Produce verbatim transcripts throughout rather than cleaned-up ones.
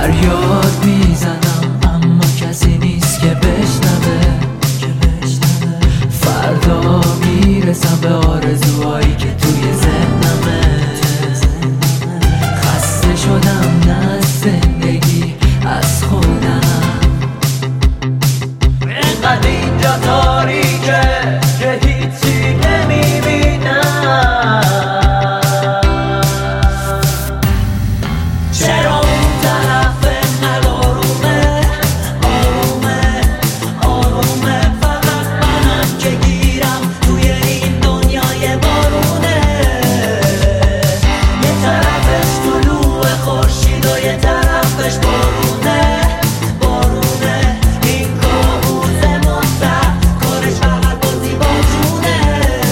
فریاد میزنم اما کسی نیست که بشنوه. فردا میرسم به آرزوهایی که توی ذهنمه. خسته شدم نه از زندگی، از خودم. اینقدر اینجا تاریکه که هیچی نمیبینم. چرا اون طرف انقدر آرومه آرومه آرومه؟ فقط منم که گیرم توی این دنیای بارونه. یه طرفش طلوع خورشید و یه طرفش بارونه بارونه. این کابوس مطلق کارش فقط بازی با جونه.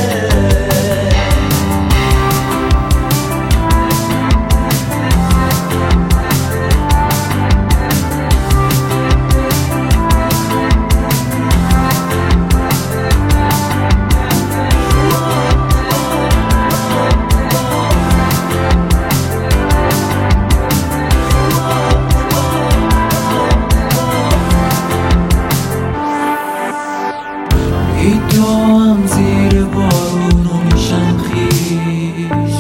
میدوام زیر بارون و میشم خیش.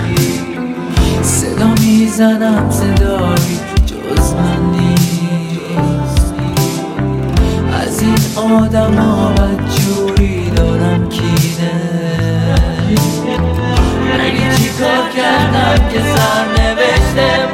صدا میزنم صدایی جز من نیست. از این آدم ها بدجوری دارم کینه. مگه چی کار کردم که سرنوشته